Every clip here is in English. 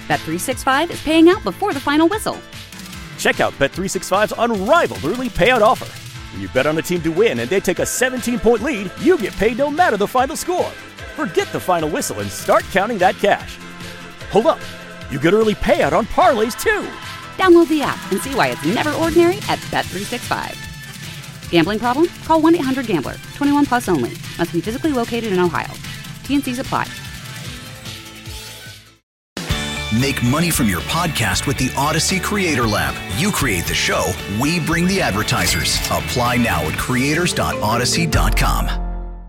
Bet365 is paying out before the final whistle. Check out Bet365's unrivaled early payout offer. When you bet on a team to win and they take a 17-point lead, you get paid no matter the final score. Forget the final whistle and start counting that cash. Hold up. You get early payout on parlays, too. Download the app and see why it's never ordinary at Bet365. Gambling problem? Call 1-800-GAMBLER. 21 plus only. Must be physically located in Ohio. T&Cs apply. Make money from your podcast with the Odyssey Creator Lab. You create the show, we bring the advertisers. Apply now at creators.odyssey.com.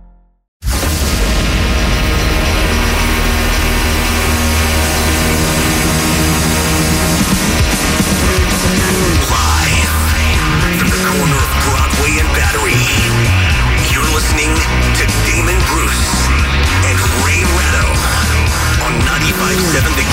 Listening to Damon Bruce and Ray Ratto on 95.7 The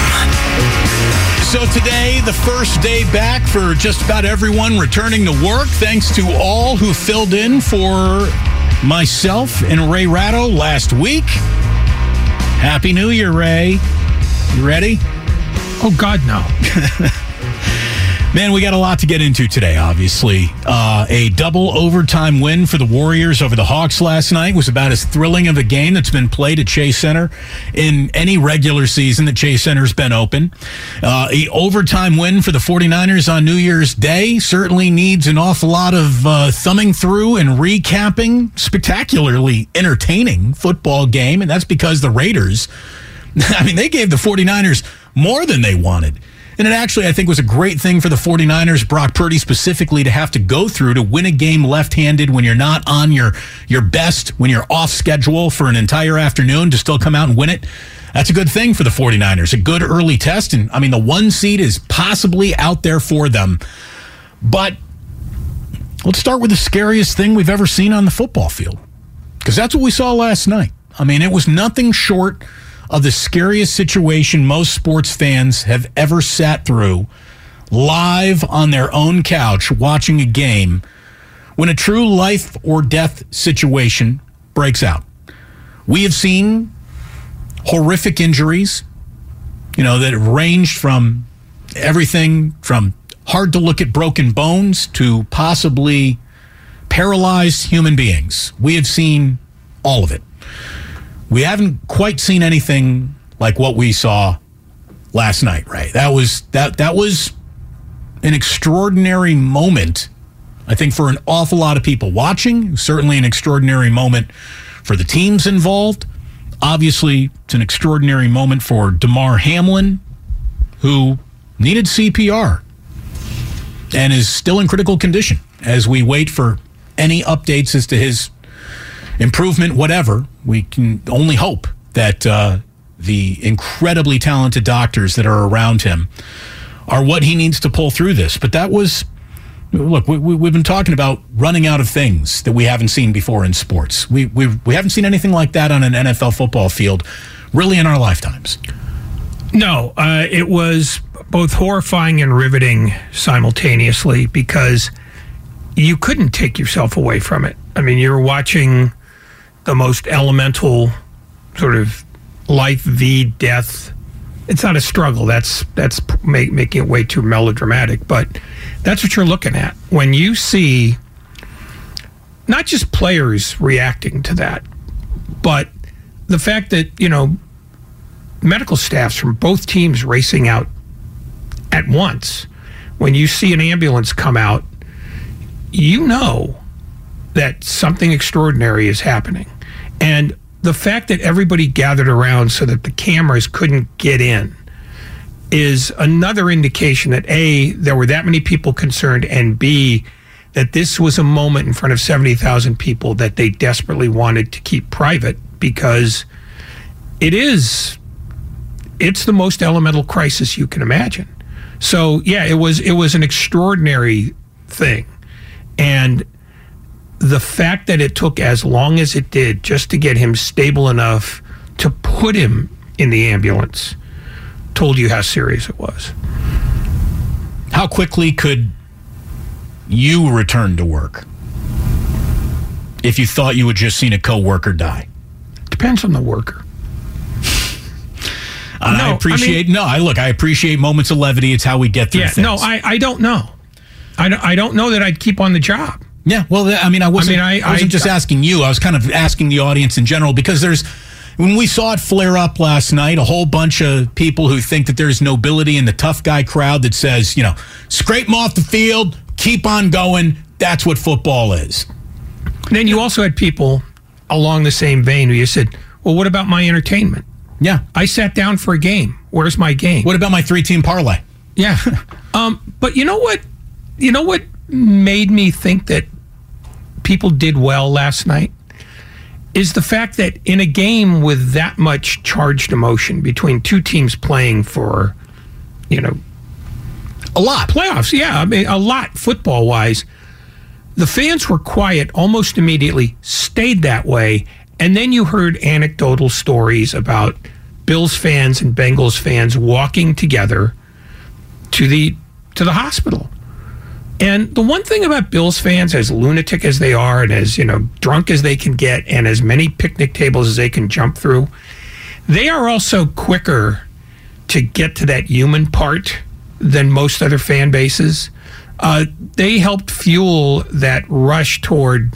Game. So today, the first day back for just about everyone returning to work. Thanks to all who filled in for myself and Ray Ratto last week. Happy New Year, Ray. You ready? Oh, God, no. Man, we got a lot to get into today, obviously. A double overtime win for the Warriors over the Hawks last night was about as thrilling of a game that's been played at Chase Center in any regular season that Chase Center's been open. A overtime win for the 49ers on New Year's Day certainly needs an awful lot of thumbing through and recapping. Spectacularly entertaining football game, and that's because the Raiders, I mean, they gave the 49ers more than they wanted. And it actually, I think, was a great thing for the 49ers, Brock Purdy specifically, to have to go through to win a game left-handed when you're not on your best, when you're off schedule for an entire afternoon, to still come out and win it. That's a good thing for the 49ers, a good early test. And, I mean, the 1 seed is possibly out there for them. But let's start with the scariest thing we've ever seen on the football field, because that's what we saw last night. I mean, it was nothing short of the scariest situation most sports fans have ever sat through live on their own couch watching a game when a true life or death situation breaks out. We have seen horrific injuries, that ranged from everything from hard to look at broken bones to possibly paralyzed human beings. We have seen all of it. We haven't quite seen anything like what we saw last night, right? That was an extraordinary moment, I think, for an awful lot of people watching. Certainly an extraordinary moment for the teams involved. Obviously, it's an extraordinary moment for Damar Hamlin, who needed CPR and is still in critical condition as we wait for any updates as to his improvement, whatever. We can only hope that the incredibly talented doctors that are around him are what he needs to pull through this. But that was, look, we've been talking about running out of things that we haven't seen before in sports. We haven't seen anything like that on an NFL football field really in our lifetimes. No, it was both horrifying and riveting simultaneously because you couldn't take yourself away from it. I mean, you're watching the most elemental sort of life v death. It's not a struggle. That's making it way too melodramatic, but that's what you're looking at when you see not just players reacting to that, but the fact that, medical staffs from both teams racing out at once. When you see an ambulance come out, you know that something extraordinary is happening. And the fact that everybody gathered around so that the cameras couldn't get in is another indication that A, there were that many people concerned, and B, that this was a moment in front of 70,000 people that they desperately wanted to keep private, because it's the most elemental crisis you can imagine. So yeah, it was an extraordinary thing. And the fact that it took as long as it did just to get him stable enough to put him in the ambulance told you how serious it was. How quickly could you return to work if you thought you had just seen a coworker die? Depends on the worker. And I appreciate moments of levity. It's how we get through things. No, I don't know. I don't know that I'd keep on the job. Yeah, well, I wasn't just asking you. I was kind of asking the audience in general, because when we saw it flare up last night, a whole bunch of people who think that there's nobility in the tough guy crowd that says, scrape them off the field, keep on going. That's what football is. Then you also had people along the same vein who you said, well, what about my entertainment? Yeah. I sat down for a game. Where's my game? What about my 3-team parlay? Yeah. But you know what? You know what made me think that people did well last night? Is the fact that in a game with that much charged emotion between two teams playing for, a lot. Playoffs, yeah. I mean, a lot football-wise. The fans were quiet almost immediately, stayed that way, and then you heard anecdotal stories about Bills fans and Bengals fans walking together to the hospital. And the one thing about Bills fans, as lunatic as they are and as, drunk as they can get and as many picnic tables as they can jump through, they are also quicker to get to that human part than most other fan bases. They helped fuel that rush toward,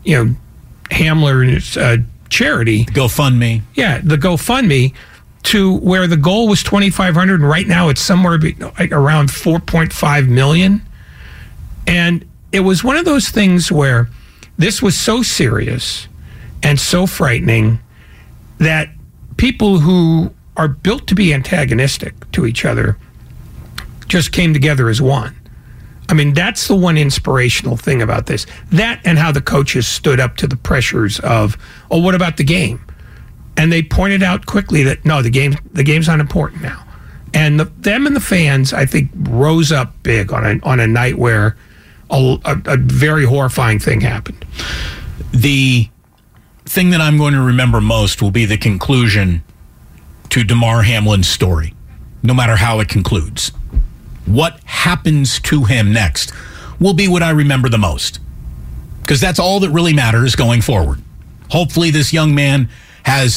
Hamler's charity. GoFundMe. Yeah, the GoFundMe, to where the goal was $2,500, and right now it's somewhere around $4.5 million. And it was one of those things where this was so serious and so frightening that people who are built to be antagonistic to each other just came together as one. I mean, that's the one inspirational thing about this. That and how the coaches stood up to the pressures of, what about the game? And they pointed out quickly that, no, the game's not important now. And them and the fans, I think, rose up big on a night where a very horrifying thing happened. The thing that I'm going to remember most will be the conclusion to Damar Hamlin's story, no matter how it concludes. What happens to him next will be what I remember the most, because that's all that really matters going forward. Hopefully this young man has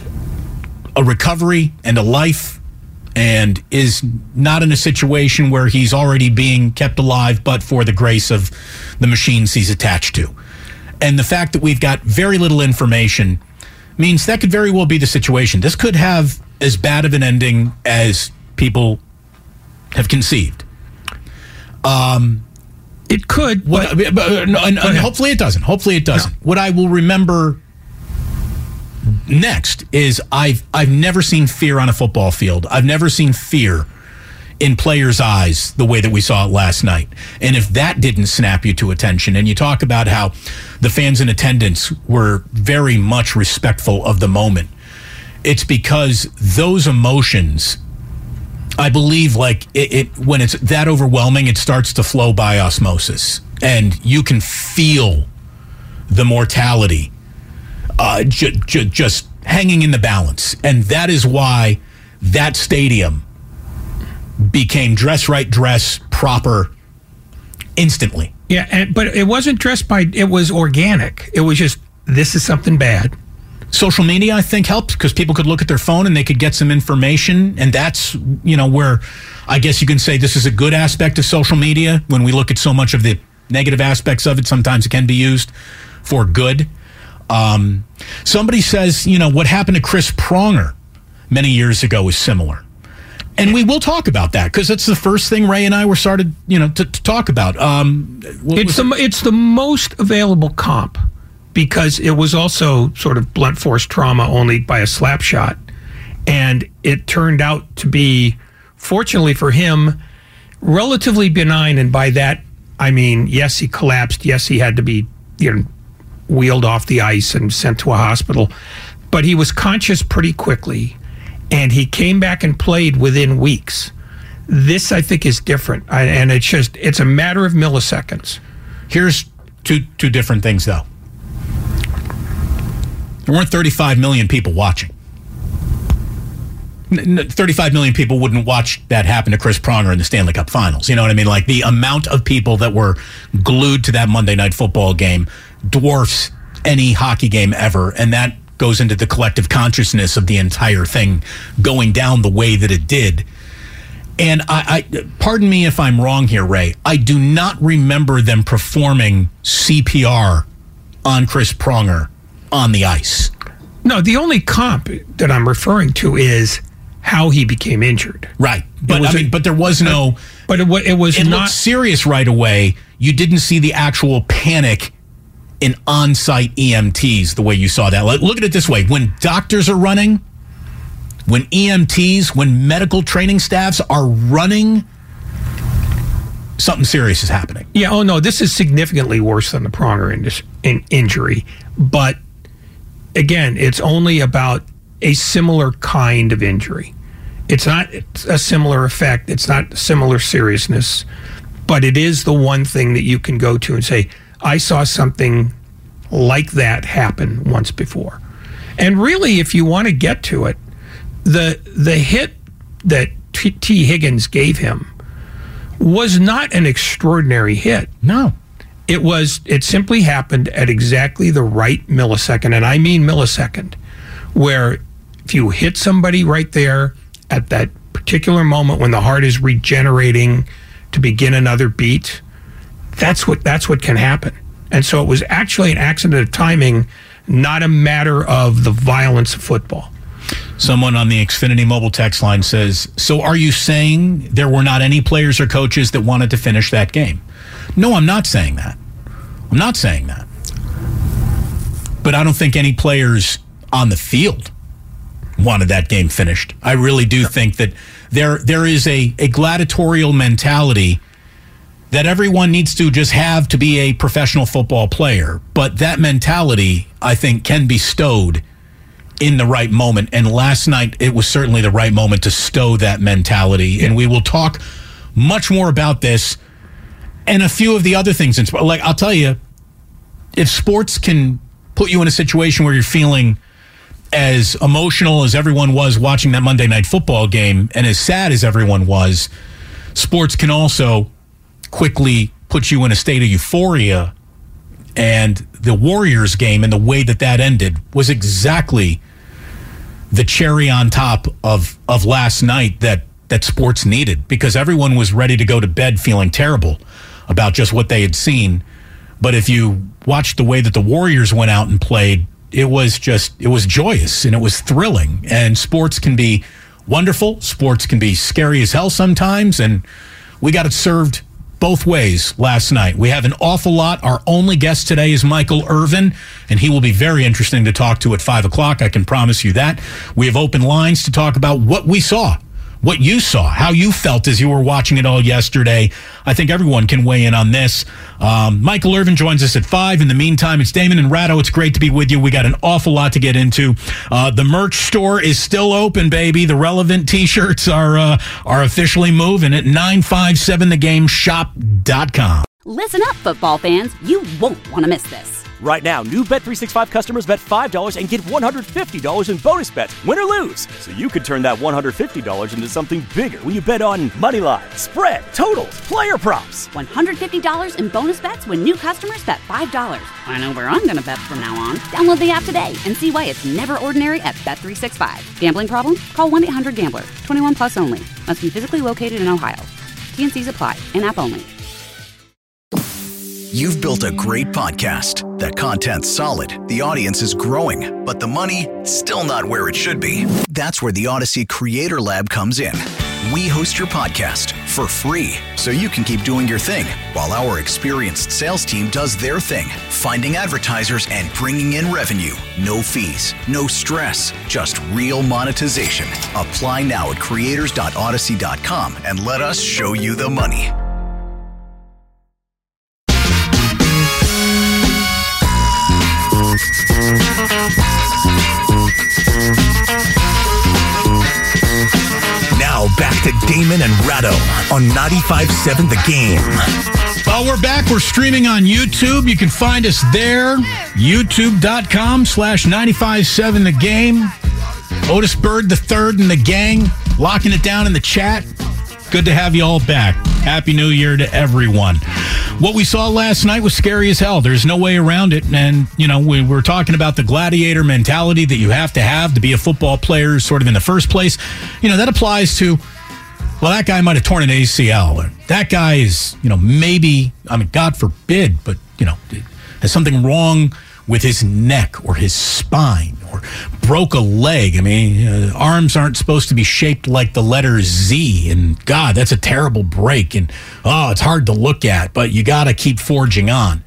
a recovery and a life and is not in a situation where he's already being kept alive but for the grace of the machines he's attached to. And the fact that we've got very little information means that could very well be the situation. This could have as bad of an ending as people have conceived. It could, and hopefully it doesn't. Hopefully it doesn't. No. What I will remember next is I've never seen fear on a football field. I've never seen fear in players' eyes the way that we saw it last night. And if that didn't snap you to attention, and you talk about how the fans in attendance were very much respectful of the moment, it's because those emotions, I believe, like it when it's that overwhelming, it starts to flow by osmosis, and you can feel the mortality just hanging in the balance. And that is why that stadium became dress right, dress proper instantly. Yeah, but it wasn't it was organic. It was just, this is something bad. Social media, I think, helped because people could look at their phone and they could get some information. And that's, where I guess you can say this is a good aspect of social media. When we look at so much of the negative aspects of it, sometimes it can be used for good. Somebody says, what happened to Chris Pronger many years ago is similar. And we will talk about that because that's the first thing Ray and I were started, to talk about. It's the most available comp because it was also sort of blunt force trauma only by a slap shot. And it turned out to be, fortunately for him, relatively benign. And by that, I mean, yes, he collapsed. Yes, he had to be, wheeled off the ice and sent to a hospital. But he was conscious pretty quickly. And he came back and played within weeks. This, I think, is different. And it's a matter of milliseconds. Here's two different things, though. There weren't 35 million people watching. 35 million people wouldn't watch that happen to Chris Pronger in the Stanley Cup Finals. You know what I mean? Like, the amount of people that were glued to that Monday Night Football game dwarfs any hockey game ever. And that goes into the collective consciousness of the entire thing going down the way that it did. And I pardon me if I'm wrong here, Ray, I do not remember them performing CPR on Chris Pronger on the ice. No, the only comp that I'm referring to is how he became injured. Right. But but there was no... But it was it not looked serious right away. You didn't see the actual panic in on-site EMTs the way you saw that. Look at it this way. When doctors are running, when EMTs, when medical training staffs are running, something serious is happening. Yeah, oh no, this is significantly worse than the Pronger injury. But again, it's only about a similar kind of injury. It's not a similar effect. It's not similar seriousness. But it is the one thing that you can go to and say, I saw something like that happen once before. And really, if you want to get to it, the hit that T. Higgins gave him was not an extraordinary hit. No. It simply happened at exactly the right millisecond, and I mean millisecond, where if you hit somebody right there at that particular moment when the heart is regenerating to begin another beat, that's what can happen. And so it was actually an accident of timing, not a matter of the violence of football. Someone on the Xfinity mobile text line says, so are you saying there were not any players or coaches that wanted to finish that game? No, I'm not saying that. I'm not saying that. But I don't think any players on the field wanted that game finished. I really do think that there is a gladiatorial mentality that everyone needs to just have to be a professional football player. But that mentality, I think, can be stowed in the right moment. And last night, it was certainly the right moment to stow that mentality. And we will talk much more about this and a few of the other things. Like, I'll tell you, if sports can put you in a situation where you're feeling as emotional as everyone was watching that Monday Night Football game and as sad as everyone was, sports can also quickly put you in a state of euphoria. And the Warriors game and the way that ended was exactly the cherry on top of last night that sports needed, because everyone was ready to go to bed feeling terrible about just what they had seen. But if you watched the way that the Warriors went out and played, it was joyous and it was thrilling. And sports can be wonderful. Sports can be scary as hell sometimes. And we got it served both ways last night. We have an awful lot. Our only guest today is Michael Irvin, and he will be very interesting to talk to at 5 o'clock. I can promise you that. We have open lines to talk about what we saw, what you saw, how you felt as you were watching it all yesterday. I think everyone can weigh in on this. Michael Irvin joins us at 5. In the meantime, it's Damon and Ratto. It's great to be with you. We got an awful lot to get into. The merch store is still open, baby. The relevant T-shirts are officially moving at 957thegameshop.com. Listen up, football fans. You won't want to miss this. Right now, new Bet365 customers bet $5 and get $150 in bonus bets, win or lose. So you could turn that $150 into something bigger when you bet on money line, spread, totals, player props. $150 in bonus bets when new customers bet $5. I know where I'm going to bet from now on. Download the app today and see why it's never ordinary at Bet365. Gambling problem? Call 1-800-GAMBLER. 21 plus only. Must be physically located in Ohio. T&Cs apply. In-app only. You've built a great podcast. That content's solid, the audience is growing, but the money, still not where it should be. That's where the Odyssey Creator Lab comes in. We host your podcast for free, so you can keep doing your thing, while our experienced sales team does their thing, finding advertisers and bringing in revenue. No fees, no stress, just real monetization. Apply now at creators.odyssey.com and let us show you the money. Now back to Damon and Ratto on 95.7 The Game. Well, we're back. We're streaming on YouTube. You can find us there. YouTube.com/957 The Game. Otis Bird III and the gang locking it down in the chat. Good to have you all back. Happy New Year to everyone. What we saw last night was scary as hell. There's no way around it. And, we were talking about the gladiator mentality that you have to be a football player sort of in the first place. That applies to, well, that guy might have torn an ACL. Or that guy is, maybe, God forbid, but, has something wrong with his neck or his spine or broke a leg. Arms aren't supposed to be shaped like the letter Z. And God, that's a terrible break. And it's hard to look at, but you got to keep forging on.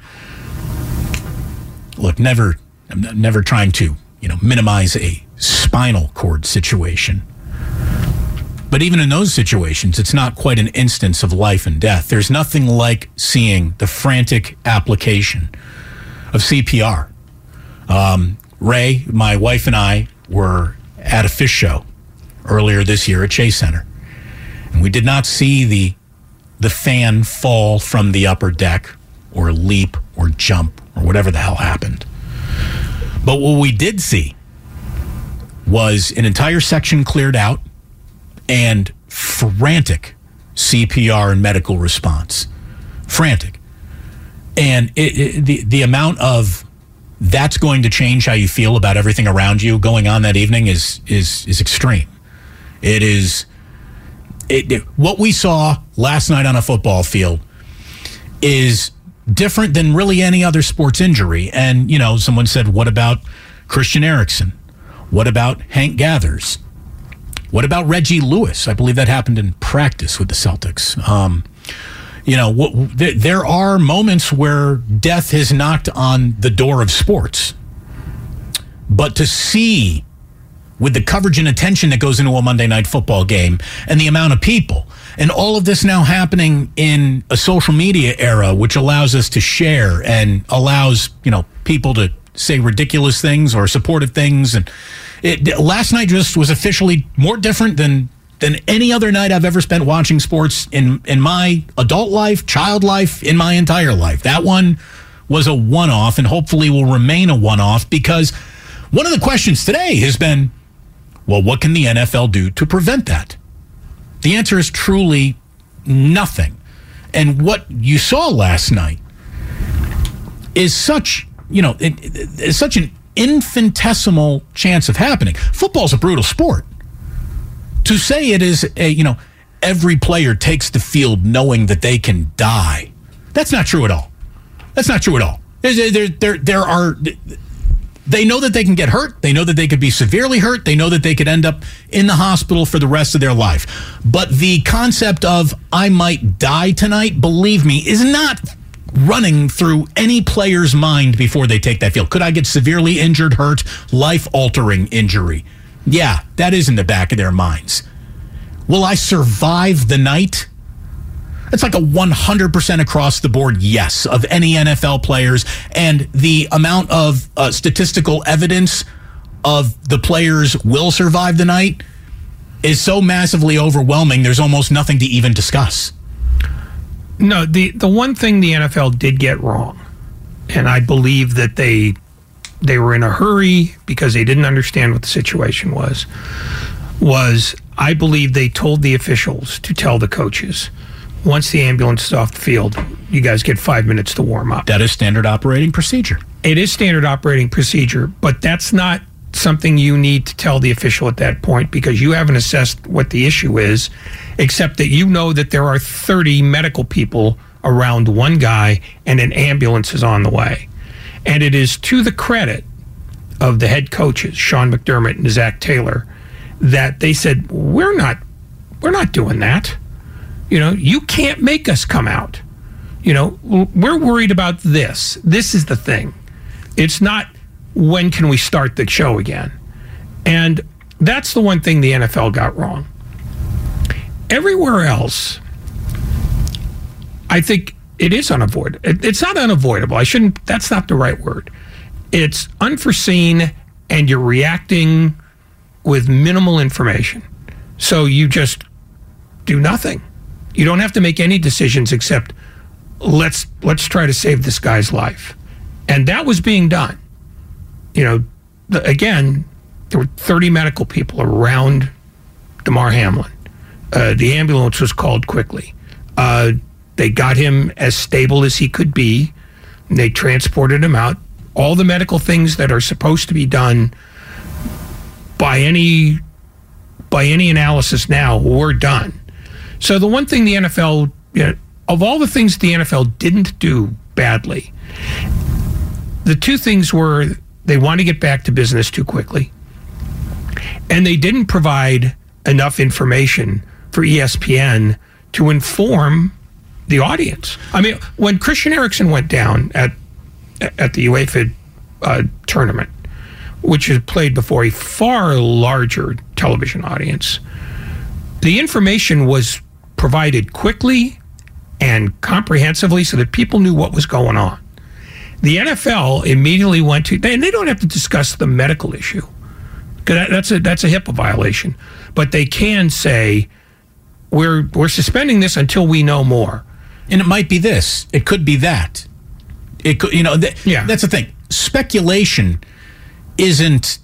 Look, I'm never trying to, minimize a spinal cord situation. But even in those situations, it's not quite an instance of life and death. There's nothing like seeing the frantic application of CPR. Ray, my wife, and I were at a fish show earlier this year at Chase Center, and we did not see the fan fall from the upper deck or leap or jump or whatever the hell happened. But what we did see was an entire section cleared out and frantic CPR and medical response. Frantic. And the amount of that's going to change how you feel about everything around you going on that evening is extreme. What we saw last night on a football field is different than really any other sports injury. And, someone said, what about Christian Eriksen? What about Hank Gathers? What about Reggie Lewis? I believe that happened in practice with the Celtics. There are moments where death has knocked on the door of sports. But to see, with the coverage and attention that goes into a Monday Night Football game and the amount of people, and all of this now happening in a social media era, which allows us to share and allows, people to say ridiculous things or supportive things. And last night just was officially more different than any other night I've ever spent watching sports in my adult life, child life, in my entire life. That one was a one-off and hopefully will remain a one-off, because one of the questions today has been, well, what can the NFL do to prevent that? The answer is truly nothing. And what you saw last night is such, is such an infinitesimal chance of happening. Football's a brutal sport. To say it is every player takes the field knowing that they can die, that's not true at all. That's not true at all. They know that they can get hurt. They know that they could be severely hurt. They know that they could end up in the hospital for the rest of their life. But the concept of, I might die tonight, believe me, is not running through any player's mind before they take that field. Could I get severely injured, hurt, life-altering injury? Yeah, that is in the back of their minds. Will I survive the night? It's like a 100% across the board yes of any NFL players, and the amount of statistical evidence of the players will survive the night is so massively overwhelming, there's almost nothing to even discuss. No, the one thing the NFL did get wrong, and I believe that they were in a hurry because they didn't understand what the situation was I believe they told the officials to tell the coaches, once the ambulance is off the field, you guys get 5 minutes to warm up. That is standard operating procedure. It is standard operating procedure, but that's not something you need to tell the official at that point, because you haven't assessed what the issue is, except that you know that there are 30 medical people around one guy and an ambulance is on the way. And it is to the credit of the head coaches, Sean McDermott and Zach Taylor, that they said, we're not doing that. You can't make us come out. We're worried about this. This is the thing. It's not, when can we start the show again? And that's the one thing the NFL got wrong. Everywhere else, I think it is unavoidable. It's not unavoidable. That's not the right word. It's unforeseen, and you're reacting with minimal information. So you just do nothing. You don't have to make any decisions except let's try to save this guy's life. And that was being done. Again, there were 30 medical people around Damar Hamlin. The ambulance was called quickly. They got him as stable as he could be. They transported him out. All the medical things that are supposed to be done by any analysis now were done. So the one thing the NFL, of all the things the NFL didn't do badly, the two things were they want to get back to business too quickly, and they didn't provide enough information for ESPN to inform the audience. I mean, when Christian Eriksen went down at the UEFA tournament, which is played before a far larger television audience, the information was provided quickly and comprehensively so that people knew what was going on. The NFL immediately went to, and they don't have to discuss the medical issue, because that's a HIPAA violation, but they can say, we're suspending this until we know more. And it might be this. It could be that. It could, that's the thing. Speculation isn't.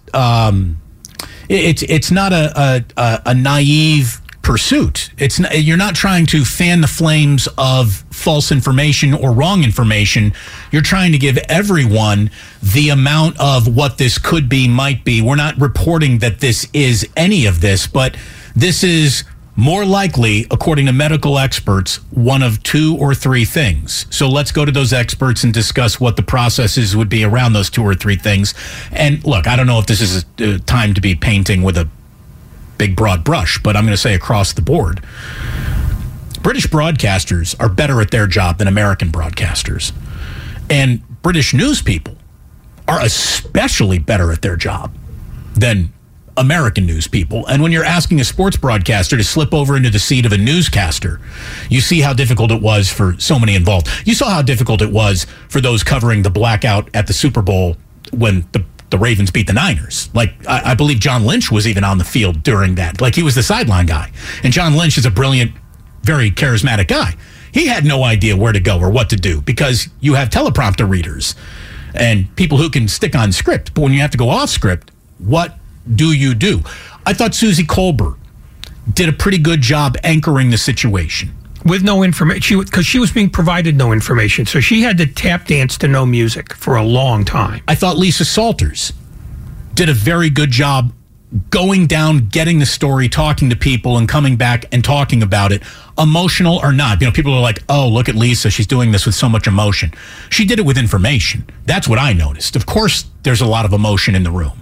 It's not a naive pursuit. You're not trying to fan the flames of false information or wrong information. You're trying to give everyone the amount of what this could be, might be. We're not reporting that this is any of this, but this is more likely, according to medical experts, one of two or three things. So let's go to those experts and discuss what the processes would be around those two or three things. And look, I don't know if this is a time to be painting with a big broad brush, but I'm going to say across the board, British broadcasters are better at their job than American broadcasters. And British news people are especially better at their job than American news people. And when you're asking a sports broadcaster to slip over into the seat of a newscaster, you see how difficult it was for so many involved. You saw how difficult it was for those covering the blackout at the Super Bowl when the Ravens beat the Niners. Like, I believe John Lynch was even on the field during that. Like, he was the sideline guy. And John Lynch is a brilliant, very charismatic guy. He had no idea where to go or what to do because you have teleprompter readers and people who can stick on script. But when you have to go off script, what do you do? I thought Susie Colbert did a pretty good job anchoring the situation. With no information, because she was being provided no information. So she had to tap dance to no music for a long time. I thought Lisa Salters did a very good job going down, getting the story, talking to people, and coming back and talking about it, emotional or not. People are like, oh, look at Lisa. She's doing this with so much emotion. She did it with information. That's what I noticed. Of course, there's a lot of emotion in the room.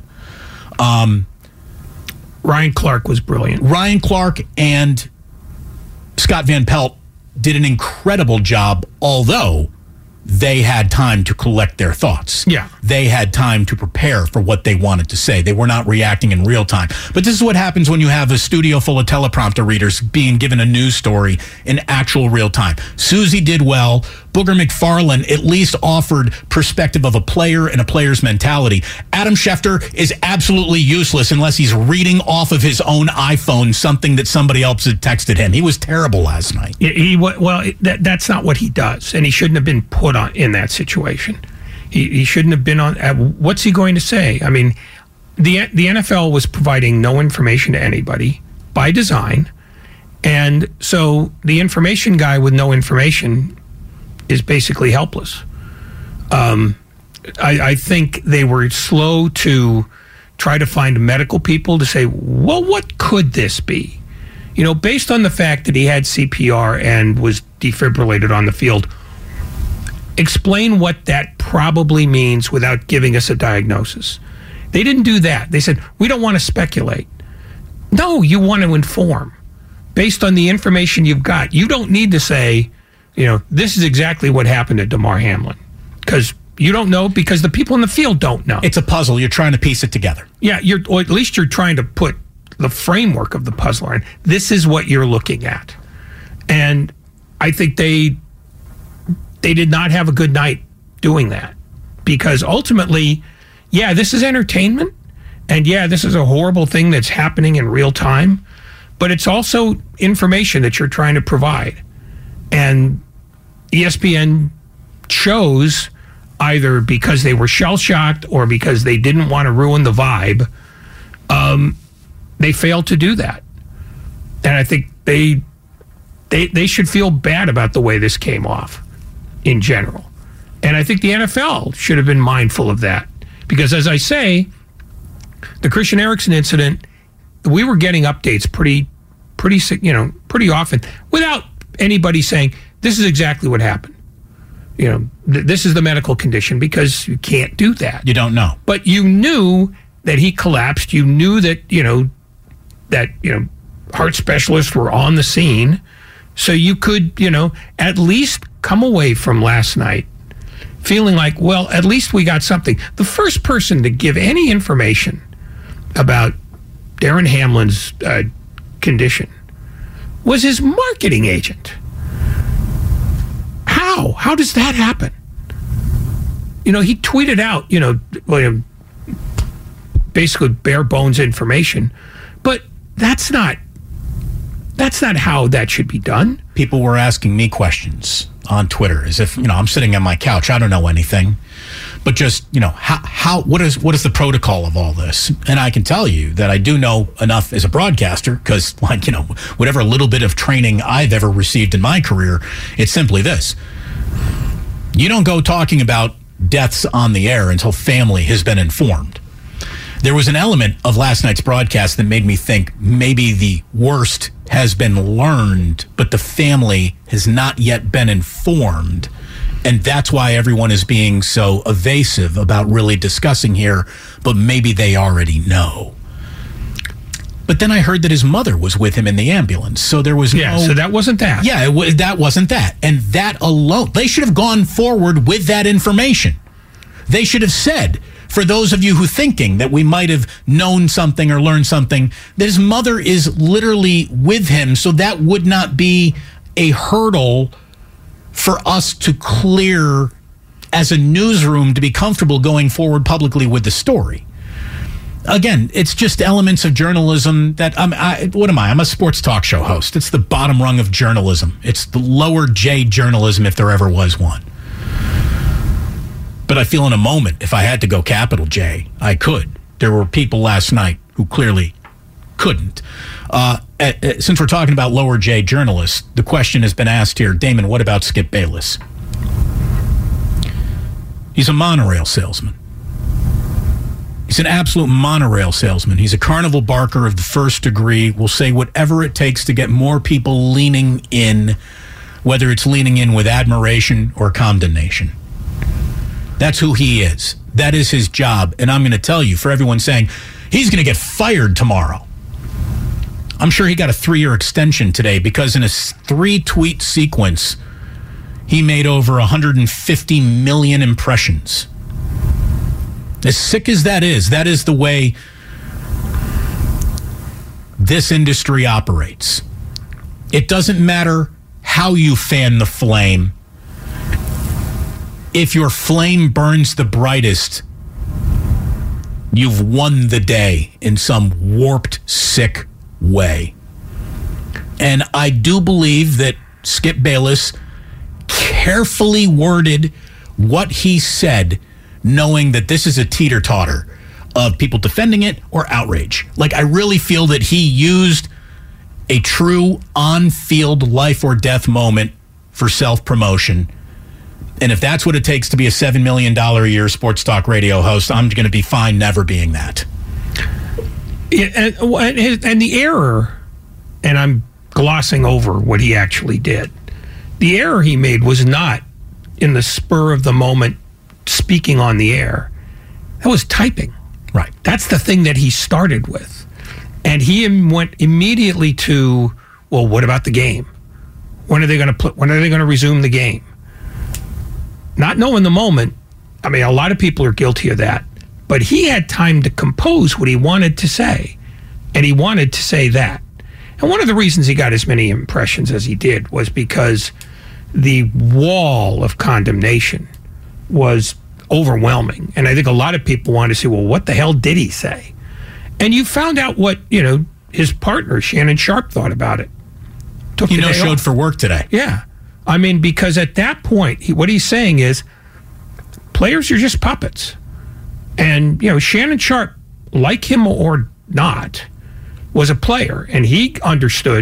Ryan Clark was brilliant. Ryan Clark and Scott Van Pelt did an incredible job, although they had time to collect their thoughts. Yeah. They had time to prepare for what they wanted to say. They were not reacting in real time. But this is what happens when you have a studio full of teleprompter readers being given a news story in actual real time. Susie did well. Booger McFarland at least offered perspective of a player and a player's mentality. Adam Schefter is absolutely useless unless he's reading off of his own iPhone something that somebody else had texted him. He was terrible last night. That's not what he does, and he shouldn't have been put on in that situation. He shouldn't have been on. What's he going to say? I mean, the NFL was providing no information to anybody by design, and so the information guy with no information is basically helpless. I think they were slow to try to find medical people to say, well, what could this be? Based on the fact that he had CPR and was defibrillated on the field, explain what that probably means without giving us a diagnosis. They didn't do that. They said, we don't want to speculate. No, you want to inform. Based on the information you've got, you don't need to say, this is exactly what happened to Damar Hamlin. Because you don't know, because the people in the field don't know. It's a puzzle. You're trying to piece it together. Yeah, or at least you're trying to put the framework of the puzzle in. This is what you're looking at. And I think they did not have a good night doing that. Because ultimately, yeah, this is entertainment. And yeah, this is a horrible thing that's happening in real time. But it's also information that you're trying to provide. And ESPN chose, either because they were shell-shocked or because they didn't want to ruin the vibe, they failed to do that. And I think they should feel bad about the way this came off in general. And I think the NFL should have been mindful of that. Because as I say, the Christian Eriksen incident, we were getting updates pretty often without anybody saying, this is exactly what happened. This is the medical condition, because you can't do that. You don't know. But you knew that he collapsed. You knew that, heart specialists were on the scene. So you could, at least come away from last night feeling like, well, at least we got something. The first person to give any information about Darren Hamlin's condition was his marketing agent. How does that happen? He tweeted out, basically bare bones information, but that's not how that should be done. People were asking me questions on Twitter as if, I'm sitting on my couch. I don't know anything. But just, what is the protocol of all this? And I can tell you that I do know enough as a broadcaster, because, whatever little bit of training I've ever received in my career, it's simply this. You don't go talking about deaths on the air until family has been informed. There was an element of last night's broadcast that made me think maybe the worst has been learned, but the family has not yet been informed. And that's why everyone is being so evasive about really discussing here, but maybe they already know. But then I heard that his mother was with him in the ambulance, so there was so that wasn't that. Yeah, that wasn't that. And that alone, they should have gone forward with that information. They should have said, for those of you who thinking that we might have known something or learned something, that his mother is literally with him, so that would not be a hurdle for us to clear as a newsroom to be comfortable going forward publicly with the story. Again, it's just elements of journalism that what am I? I'm a sports talk show host. It's the bottom rung of journalism. It's the lower J journalism, if there ever was one. But I feel in a moment, if I had to go capital J, I could. There were people last night who clearly couldn't. Since we're talking about lower J journalists, the question has been asked here, Damon, what about Skip Bayless? He's a monorail salesman. He's an absolute monorail salesman. He's a carnival barker of the first degree, will say whatever it takes to get more people leaning in, whether it's leaning in with admiration or condemnation. That's who he is. That is his job. And I'm going to tell you, for everyone saying, he's going to get fired tomorrow. I'm sure he got a 3-year extension today, because in a 3-tweet sequence, he made over 150 million impressions. As sick as that is the way this industry operates. It doesn't matter how you fan the flame. If your flame burns the brightest, you've won the day in some warped, sick way. And I do believe that Skip Bayless carefully worded what he said, knowing that this is a teeter-totter of people defending it or outrage. Like, I really feel that he used a true on-field life or death moment for self-promotion. And if that's what it takes to be a $7 million a year sports talk radio host, I'm going to be fine never being that. Yeah, and the error, and I'm glossing over what he actually did, the error he made was not in the spur of the moment speaking on the air. That was typing. Right. That's the thing that he started with. And he went immediately to, well, what about the game? When are they going to resume the game? Not knowing the moment. I mean, a lot of people are guilty of that. But he had time to compose what he wanted to say. And he wanted to say that. And one of the reasons he got as many impressions as he did was because the wall of condemnation was overwhelming. And I think a lot of people wanted to say, well, what the hell did he say? And you found out what, his partner, Shannon Sharpe, thought about it. Showed for work today. Yeah. I mean, because at that point, what he's saying is players are just puppets. And, Shannon Sharpe, like him or not, was a player. And he understood,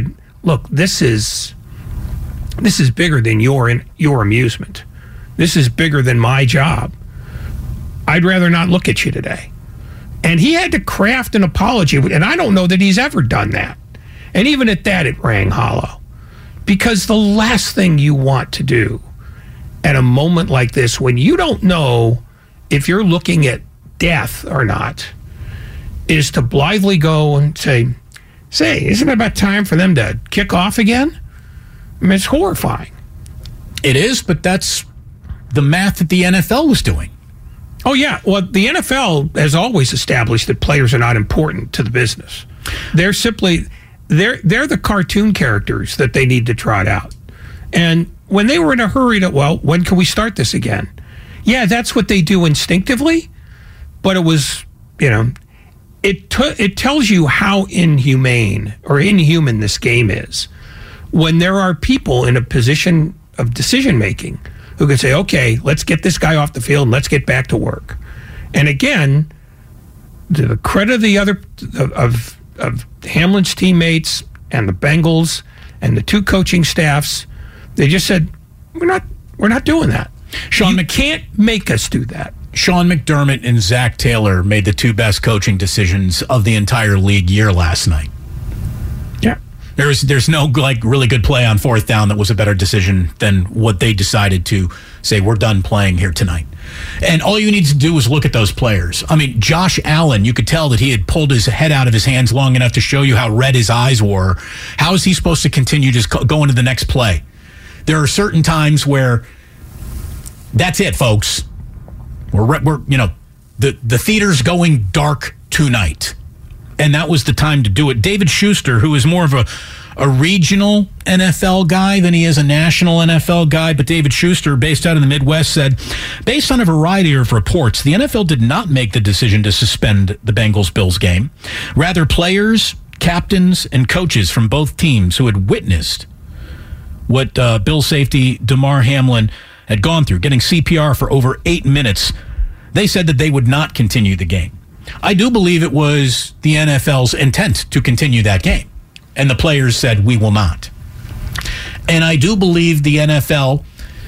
look, this is bigger than your amusement. This is bigger than my job. I'd rather not look at you today. And he had to craft an apology, and I don't know that he's ever done that. And even at that, it rang hollow. Because the last thing you want to do at a moment like this, when you don't know if you're looking at death or not, is to blithely go and say, isn't it about time for them to kick off again? I mean, it's horrifying. It is, but that's the math that the NFL was doing. Oh, yeah. Well, the NFL has always established that players are not important to the business. They're simply, they're the cartoon characters that they need to trot out. And when they were in a hurry to, when can we start this again? Yeah, that's what they do instinctively. But it was, it tells you how inhuman this game is. When there are people in a position of decision making who can say, okay, let's get this guy off the field and let's get back to work. And again, to the credit of the other of Hamlin's teammates and the Bengals and the two coaching staffs, they just said, we're not doing that. You can't make us do that. Sean McDermott and Zach Taylor made the two best coaching decisions of the entire league year last night. Yeah. There's no really good play on fourth down that was a better decision than what they decided to say, we're done playing here tonight. And all you need to do is look at those players. I mean, Josh Allen, you could tell that he had pulled his head out of his hands long enough to show you how red his eyes were. How is he supposed to continue just going to the next play? There are certain times where that's it, folks. We're the theater's going dark tonight. And that was the time to do it. David Schuster, who is more of a regional NFL guy than he is a national NFL guy, but David Schuster, based out of the Midwest, said, based on a variety of reports, the NFL did not make the decision to suspend the Bengals-Bills game. Rather, players, captains, and coaches from both teams who had witnessed what Bills safety Damar Hamlin had gone through, getting CPR for over 8 minutes, they said that they would not continue the game. I do believe it was the NFL's intent to continue that game. And the players said, we will not. And I do believe the NFL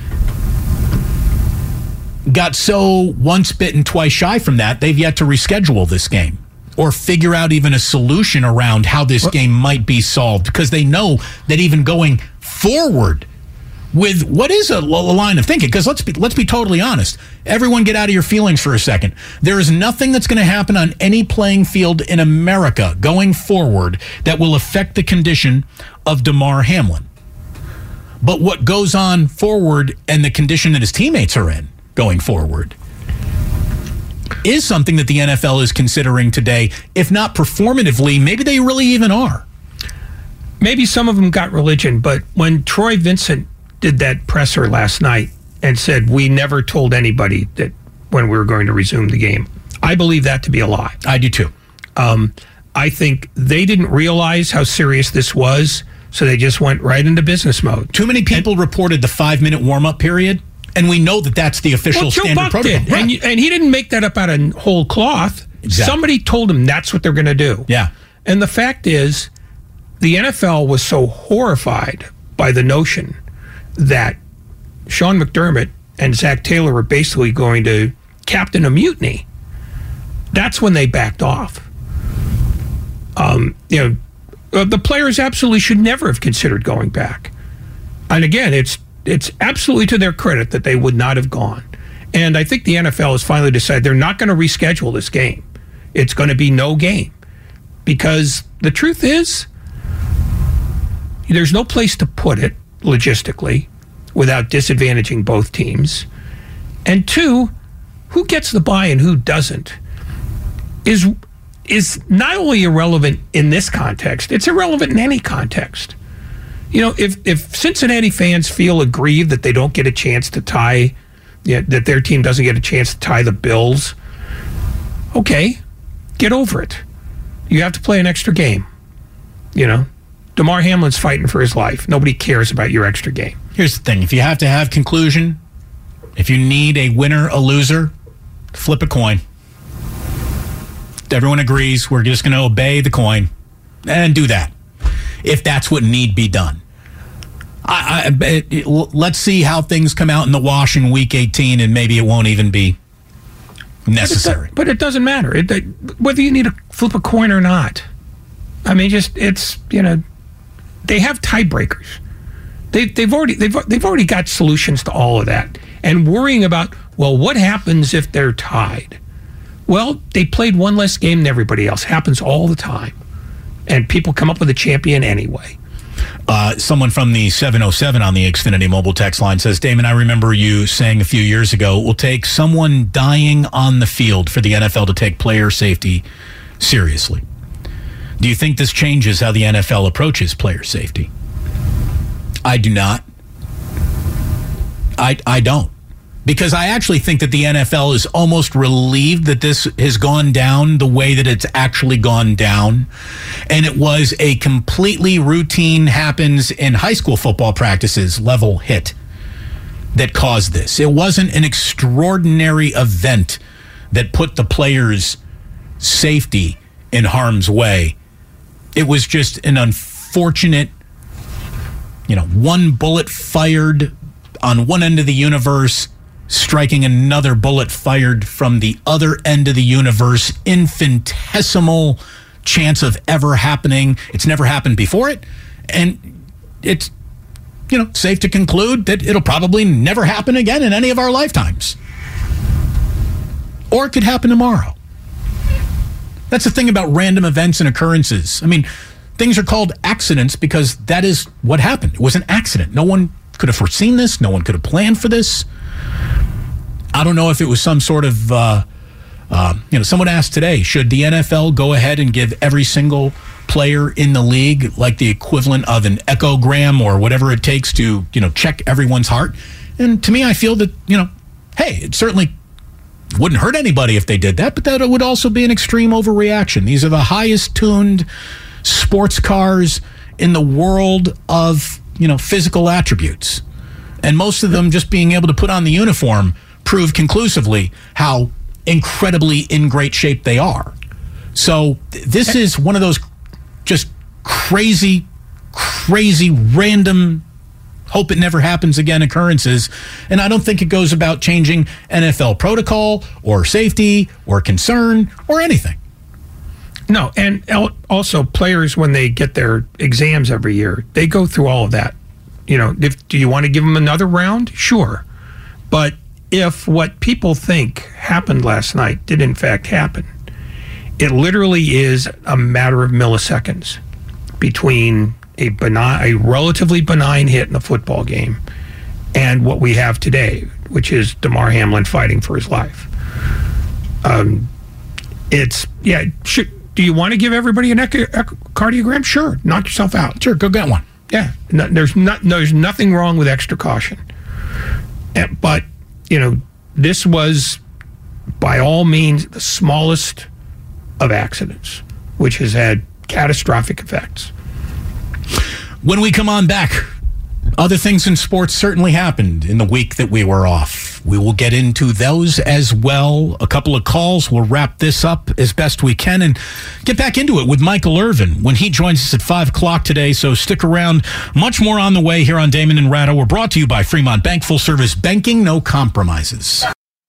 got so once bitten, twice shy from that, they've yet to reschedule this game or figure out even a solution around how this game might be solved, because they know that even going forward with what is a line of thinking, because let's be totally honest. Everyone get out of your feelings for a second. There is nothing that's going to happen on any playing field in America going forward that will affect the condition of Damar Hamlin. But what goes on forward and the condition that his teammates are in going forward is something that the NFL is considering today. If not performatively, maybe they really even are. Maybe some of them got religion, but when Troy Vincent did that presser last night and said, we never told anybody that when we were going to resume the game, I believe that to be a lie. I do too. I think they didn't realize how serious this was, so they just went right into business mode. Too many people reported the 5-minute warm-up period, and we know that that's the official standard protocol. Did. Right. And he didn't make that up out of whole cloth. Exactly. Somebody told him that's what they're going to do. Yeah. And the fact is, the NFL was so horrified by the notion that Sean McDermott and Zach Taylor were basically going to captain a mutiny. That's when they backed off. The players absolutely should never have considered going back. And again, it's absolutely to their credit that they would not have gone. And I think the NFL has finally decided they're not going to reschedule this game. It's going to be no game. Because the truth is, there's no place to put it logistically without disadvantaging both teams. And two, who gets the bye and who doesn't is not only irrelevant in this context, it's irrelevant in any context. If Cincinnati fans feel aggrieved that they don't get a chance to tie, that their team doesn't get a chance to tie the Bills, okay, get over it. You have to play an extra game. Damar Hamlin's fighting for his life. Nobody cares about your extra game. Here's the thing. If you have to have conclusion, if you need a winner, a loser, flip a coin. Everyone agrees we're just going to obey the coin and do that. if that's what need be done. Let's see how things come out in the wash in Week 18, and maybe it won't even be necessary. But it doesn't matter whether you need to flip a coin or not. I mean, they have tiebreakers. They've already got solutions to all of that. And worrying about, well, what happens if they're tied? Well, they played one less game than everybody else. Happens all the time. And people come up with a champion anyway. Someone from the 707 on the Xfinity mobile text line says, Damon, I remember you saying a few years ago, it will take someone dying on the field for the NFL to take player safety seriously. Do you think this changes how the NFL approaches player safety? I do not. I don't. Because I actually think that the NFL is almost relieved that this has gone down the way that it's actually gone down. And it was a completely routine, happens in high school football practices level hit that caused this. It wasn't an extraordinary event that put the players' safety in harm's way. It was just an unfortunate, one bullet fired on one end of the universe, striking another bullet fired from the other end of the universe, infinitesimal chance of ever happening. It's never happened before it, and it's safe to conclude that it'll probably never happen again in any of our lifetimes. Or it could happen tomorrow. That's the thing about random events and occurrences. I mean, things are called accidents because that is what happened. It was an accident. No one could have foreseen this. No one could have planned for this. I don't know if it was some sort of, someone asked today, should the NFL go ahead and give every single player in the league like the equivalent of an echogram or whatever it takes to, check everyone's heart? And to me, I feel that, hey, it certainly wouldn't hurt anybody if they did that, but that would also be an extreme overreaction. These are the highest tuned sports cars in the world of, physical attributes. And most of them just being able to put on the uniform prove conclusively how incredibly in great shape they are. So this is one of those just crazy, random, hope it never happens again occurrences. And I don't think it goes about changing NFL protocol or safety or concern or anything. No, and also players, when they get their exams every year, they go through all of that. Do you want to give them another round? Sure. But if what people think happened last night did in fact happen, it literally is a matter of milliseconds between a relatively benign hit in a football game and what we have today, which is Damar Hamlin fighting for his life. Do you want to give everybody an echocardiogram? Sure. Knock yourself out. Sure, go get one. Yeah. There's nothing wrong with extra caution. But, this was, by all means, the smallest of accidents, which has had catastrophic effects. When we come on back, other things in sports certainly happened in the week that we were off. We will get into those as well. A couple of calls. We'll wrap this up as best we can and get back into it with Michael Irvin when he joins us at 5 o'clock today. So stick around. Much more on the way here on Damon and Ratto. We're brought to you by Fremont Bank. Full service banking, no compromises.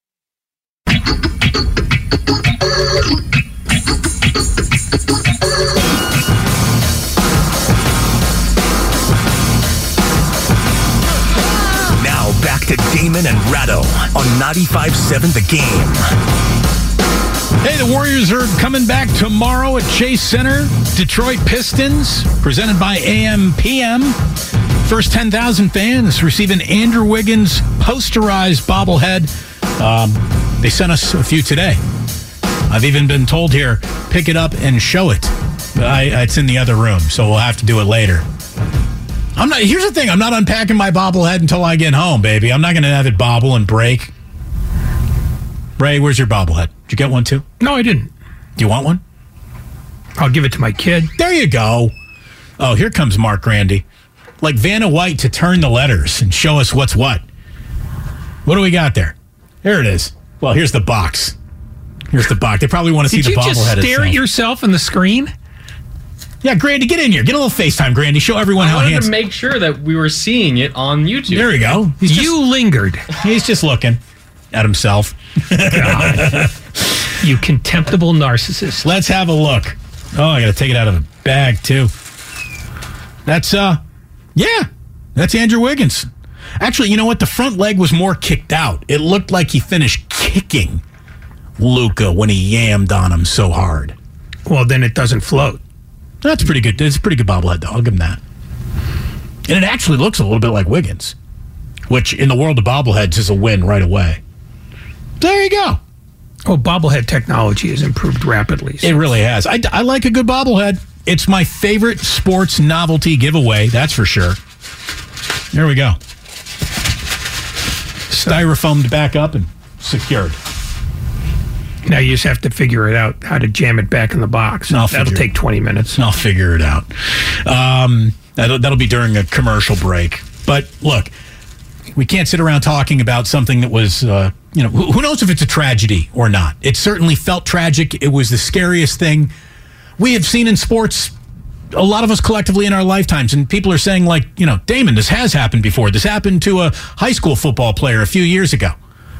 Back to Damon and Ratto on 95.7 The Game. Hey, the Warriors are coming back tomorrow at Chase Center. Detroit Pistons, presented by AM/PM. First 10,000 fans receive an Andrew Wiggins posterized bobblehead. They sent us a few today. I've even been told here, pick it up and show it. It's in the other room, so we'll have to do it later. Here's the thing. I'm not unpacking my bobblehead until I get home, baby. I'm not going to have it bobble and break. Ray, where's your bobblehead? Did you get one too? No, I didn't. Do you want one? I'll give it to my kid. There you go. Oh, here comes Mark Grandy. Like Vanna White to turn the letters and show us what's what. What do we got there? Here it is. Well, here's the box. Here's the box. They probably want to see the bobblehead itself. Did you just stare at yourself in the screen? Yeah, Grandy, get in here. Get a little FaceTime, Grandy. Show everyone how I wanted handsome. to make sure that we were seeing it on YouTube. There we go. You lingered. He's just looking at himself. God. You contemptible narcissist. Let's have a look. Oh, I got to take it out of the bag, too. That's, that's Andrew Wiggins. Actually, you know what? The front leg was more kicked out. It looked like he finished kicking Luka when he yammed on him so hard. Well, then it doesn't float. That's pretty good. It's a pretty good bobblehead, though. I'll give him that. And it actually looks a little bit like Wiggins, which in the world of bobbleheads is a win right away. There you go. Oh, bobblehead technology has improved rapidly. It really has. I like a good bobblehead. It's my favorite sports novelty giveaway, that's for sure. There we go. Styrofoamed back up and secured. Now you just have to figure it out, how to jam it back in the box. That'll take 20 minutes. I'll figure it out. That'll be during a commercial break. But look, we can't sit around talking about something that was, who knows if it's a tragedy or not. It certainly felt tragic. It was the scariest thing we have seen in sports, a lot of us collectively in our lifetimes. And people are saying, like, Damon, this has happened before. This happened to a high school football player a few years ago.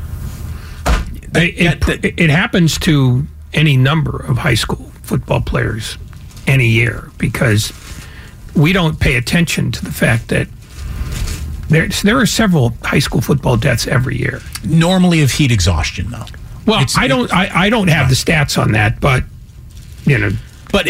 It happens to any number of high school football players any year because we don't pay attention to the fact that there are several high school football deaths every year. Normally of heat exhaustion, though. Well, I don't have the stats on that, but But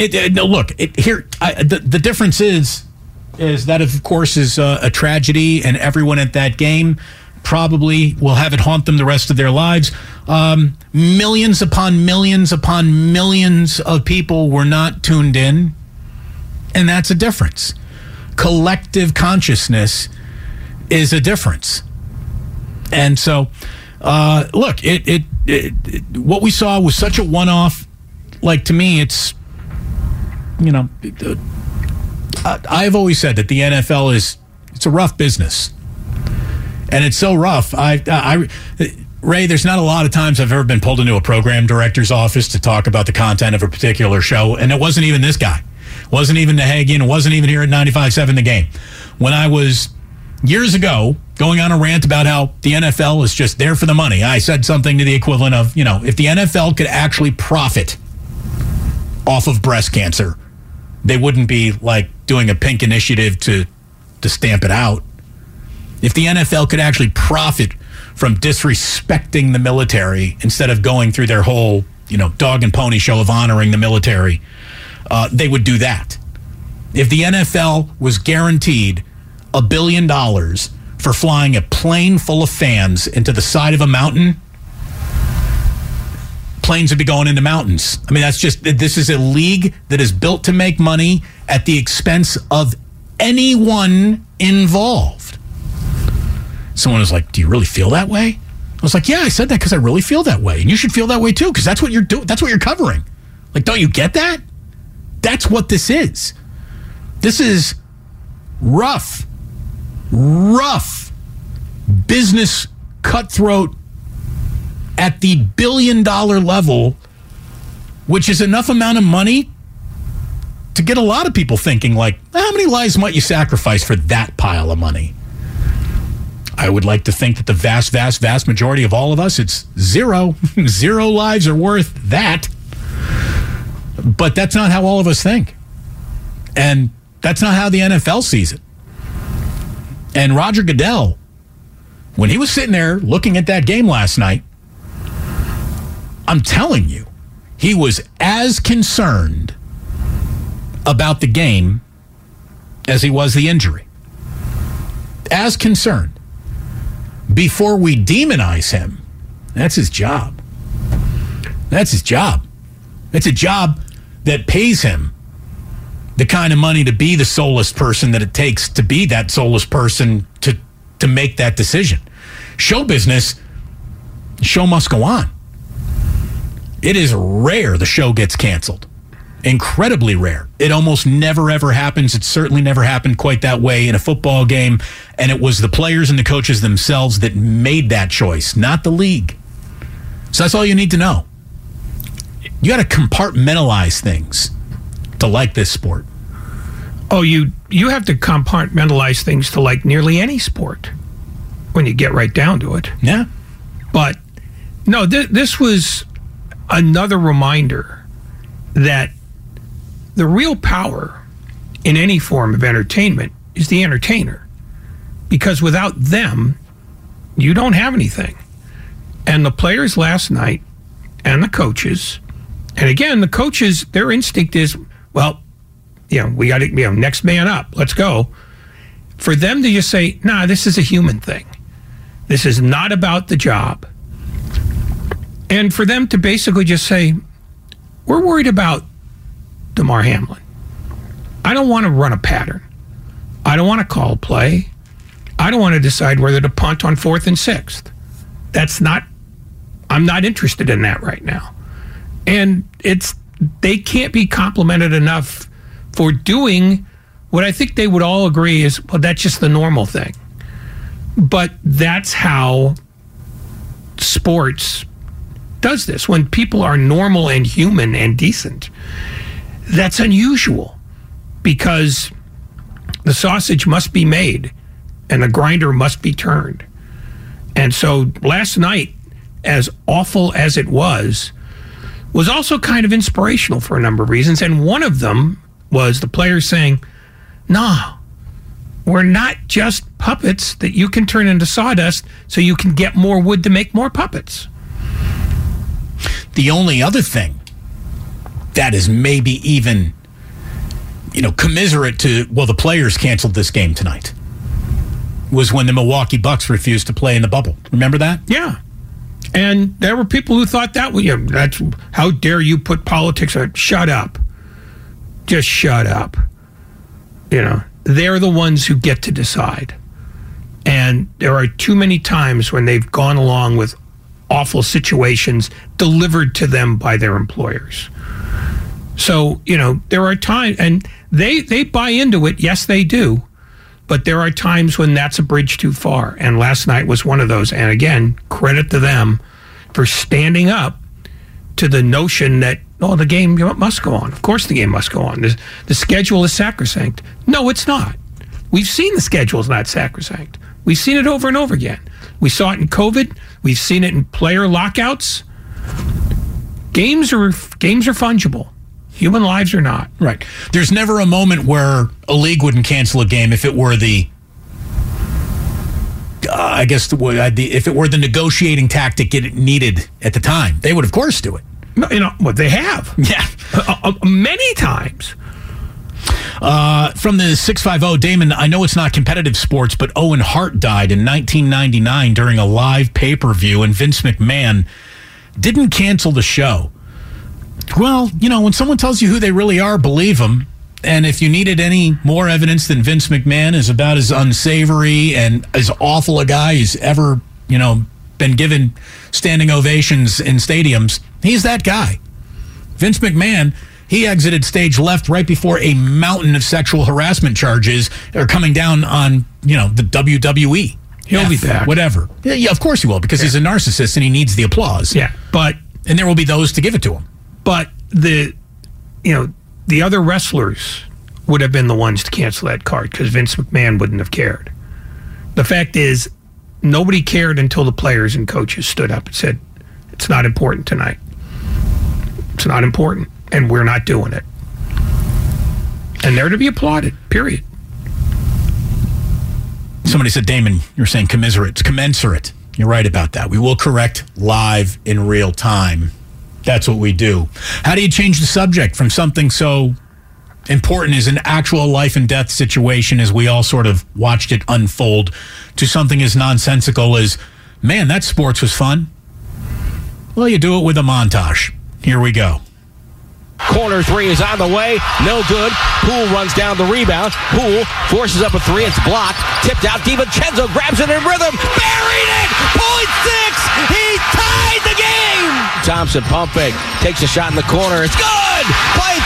the difference is that of course is a tragedy, and everyone at that game probably will have it haunt them the rest of their lives. Millions upon millions upon millions of people were not tuned in, and that's a difference. Collective consciousness is a difference. And so, look, what we saw was such a one-off. Like, to me, it's, I've always said that the NFL it's a rough business. And it's so rough. Ray, there's not a lot of times I've ever been pulled into a program director's office to talk about the content of a particular show, and it wasn't even this guy. It wasn't even Nahagian. It wasn't even here at 95.7 The Game. When I was, years ago, going on a rant about how the NFL is just there for the money, I said something to the equivalent of, if the NFL could actually profit off of breast cancer, they wouldn't be, like, doing a pink initiative to stamp it out. If the NFL could actually profit from disrespecting the military instead of going through their whole, dog and pony show of honoring the military, they would do that. If the NFL was guaranteed $1 billion for flying a plane full of fans into the side of a mountain, planes would be going into mountains. I mean, this is a league that is built to make money at the expense of anyone involved. Someone was like, do you really feel that way? I was like, yeah, I said that because I really feel that way. And you should feel that way too, because that's what you're doing. That's what you're covering. Like, don't you get that? That's what this is. This is rough business cutthroat at the $1 billion level, which is enough amount of money to get a lot of people thinking, like, how many lives might you sacrifice for that pile of money? I would like to think that the vast, vast, vast majority of all of us, it's zero. Zero lives are worth that. But that's not how all of us think. And that's not how the NFL sees it. And Roger Goodell, when he was sitting there looking at that game last night, I'm telling you, he was as concerned about the game as he was the injury. As concerned. Before we demonize him, that's his job. That's his job. It's a job that pays him the kind of money to be the soulless person that it takes to be that soulless person to make that decision. Show business, the show must go on. It is rare the show gets canceled. Incredibly rare. It almost never, ever happens. It certainly never happened quite that way in a football game. And it was the players and the coaches themselves that made that choice, not the league. So that's all you need to know. You got to compartmentalize things to like this sport. Oh, you have to compartmentalize things to like nearly any sport when you get right down to it. Yeah. But no, this was another reminder that the real power in any form of entertainment is the entertainer. Because without them, you don't have anything. And the players last night and the coaches, and again, the coaches, their instinct is, well, we got to, next man up, let's go. For them to just say, nah, this is a human thing. This is not about the job. And for them to basically just say, we're worried about DeMar Hamlin. I don't want to run a pattern. I don't want to call a play. I don't want to decide whether to punt on 4th and 6th. I'm not interested in that right now. And they can't be complimented enough for doing what I think they would all agree is, well, that's just the normal thing. But that's how sports does this. When people are normal and human and decent, that's unusual because the sausage must be made and the grinder must be turned. And so last night, as awful as it was also kind of inspirational for a number of reasons. And one of them was the players saying, nah, we're not just puppets that you can turn into sawdust so you can get more wood to make more puppets. The only other thing that is maybe even, commiserate to, well, the players canceled this game tonight, was when the Milwaukee Bucks refused to play in the bubble. Remember that? Yeah. And there were people who thought that's how dare you put politics on? Shut up. Just shut up. They're the ones who get to decide. And there are too many times when they've gone along with awful situations delivered to them by their employers. So, there are times, and they buy into it. Yes, they do. But there are times when that's a bridge too far. And last night was one of those. And again, credit to them for standing up to the notion that, the game must go on. Of course the game must go on. The schedule is sacrosanct. No, it's not. We've seen the schedule is not sacrosanct. We've seen it over and over again. We saw it in COVID. We've seen it in player lockouts. Games are fungible. Human lives are not. Right. There's never a moment where a league wouldn't cancel a game if it were if it were the negotiating tactic it needed at the time. They would, of course, do it. They have. Yeah. Many times. From the 650, Damon, I know it's not competitive sports, but Owen Hart died in 1999 during a live pay-per-view, and Vince McMahon didn't cancel the show. Well, when someone tells you who they really are, believe them. And if you needed any more evidence than Vince McMahon is about as unsavory and as awful a guy who's ever, been given standing ovations in stadiums, he's that guy. Vince McMahon, he exited stage left right before a mountain of sexual harassment charges are coming down on, the WWE. He'll be back. Whatever. Yeah, of course he will, because he's a narcissist and he needs the applause. Yeah, and there will be those to give it to him. But the other wrestlers would have been the ones to cancel that card because Vince McMahon wouldn't have cared. The fact is, nobody cared until the players and coaches stood up and said, it's not important tonight. It's not important, and we're not doing it. And they're to be applauded, period. Somebody said, Damon, you're saying commiserate. It's commensurate. You're right about that. We will correct live in real time. That's what we do. How do you change the subject from something so important as an actual life and death situation as we all sort of watched it unfold to something as nonsensical as, man, that sports was fun? Well, you do it with a montage. Here we go. Corner three is on the way. No good. Poole runs down the rebound. Poole forces up a three. It's blocked. Tipped out. DiVincenzo grabs it in rhythm. Buried it. .6. He tied the game. Thompson pump fake. Takes a shot in the corner. It's good. Klay Thompson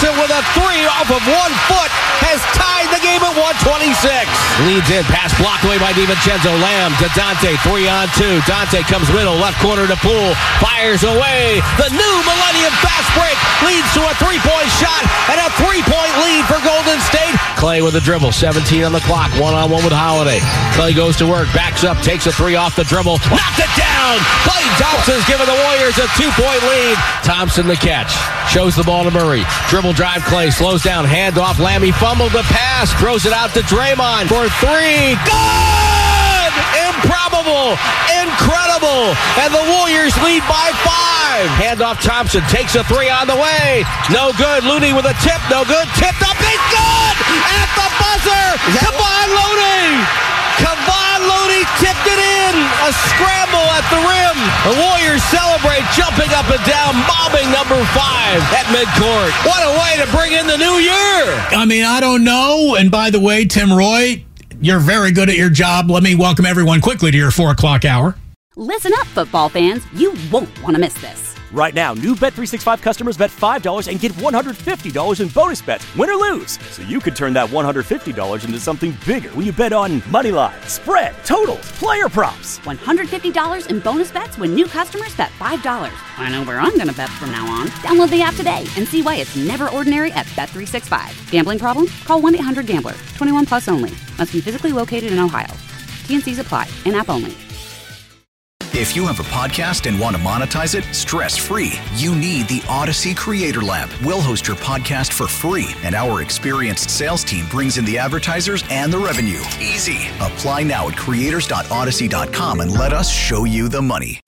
Thompson with a three off of 1 foot has tied the game at 126. Leads in, pass blocked away by DiVincenzo. Lamb to Dante, 3-on-2. Dante comes middle, left corner to Poole, fires away. The new Millennium Fast Break leads to a three-point shot and a 3-point lead for Golden State. Clay with a dribble, 17 on the clock, one-on-one with Holiday. Clay goes to work, backs up, takes a three off the dribble, knocked it down. Clay Thompson's giving the Warriors a 2-point lead. Thompson the catch, shows the ball to Murray. Dribble drive, Clay slows down, hand off, Lammy fumbled the pass, throws it out to Draymond for three. Good! Improbable! Incredible! And the Warriors lead by 5. Hand off Thompson, takes a three on the way. No good. Looney with a tip, no good. Tipped up, it's good! At the buzzer! Kevon Looney! Kevon Looney tipped it in. A scramble at the rim. The Warriors celebrate, jumping up and down, mobbing number 5 at midcourt. What a way to bring in the new year. I mean, I don't know. And by the way, Tim Roy, you're very good at your job. Let me welcome everyone quickly to your 4 o'clock hour. Listen up, football fans. You won't want to miss this. Right now, new Bet365 customers bet $5 and get $150 in bonus bets, win or lose. So you could turn that $150 into something bigger when you bet on money line, spread, totals, player props. $150 in bonus bets when new customers bet $5. I know where I'm going to bet from now on. Download the app today and see why it's never ordinary at Bet365. Gambling problem? Call 1-800-GAMBLER. 21 plus only. Must be physically located in Ohio. T&Cs apply. In-app only. If you have a podcast and want to monetize it stress-free, you need the Odyssey Creator Lab. We'll host your podcast for free, and our experienced sales team brings in the advertisers and the revenue. Easy. Apply now at creators.odyssey.com and let us show you the money.